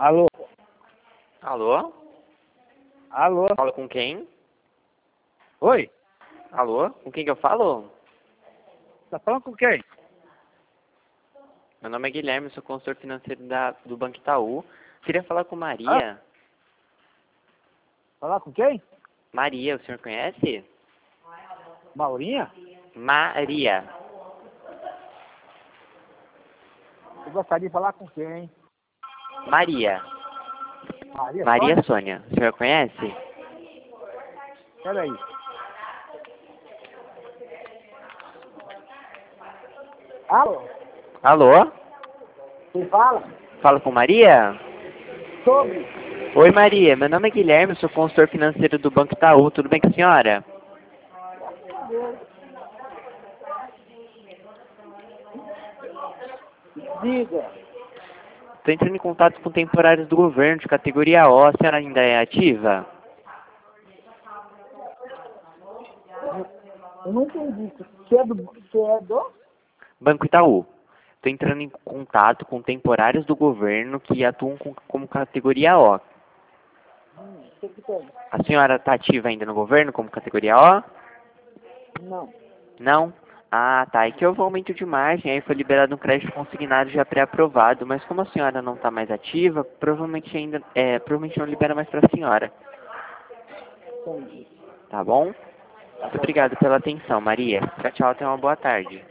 Alô? Alô? Alô? Falo com quem? Oi? Alô? Com quem que eu falo? Tá falando com quem? Meu nome é Guilherme, sou consultor financeiro do Banco Itaú. Queria falar com Maria. Falar com quem? Maria, o senhor conhece? Maurinha? Maria. Eu gostaria de falar com quem? Maria. Maria? Maria Sônia. O senhor conhece? Peraí. Alô? Alô? Quem fala? Falo com Maria? Sobre? Oi, Maria. Meu nome é Guilherme, sou consultor financeiro do Banco Itaú. Tudo bem com a senhora? Diga. Estou entrando em contato com temporários do governo de categoria O. A senhora ainda é ativa? Eu não entendi. Você é do? Banco Itaú. Estou entrando em contato com temporários do governo que atuam como categoria O. O que tem? A senhora está ativa ainda no governo como categoria O? Não. Não? Ah, tá. É que houve aumento de margem, aí foi liberado um crédito consignado já pré-aprovado, mas como a senhora não está mais ativa, provavelmente não libera mais para a senhora. Entendi. Tá bom? Muito obrigado pela atenção, Maria. Tchau, tchau. Tenha uma boa tarde.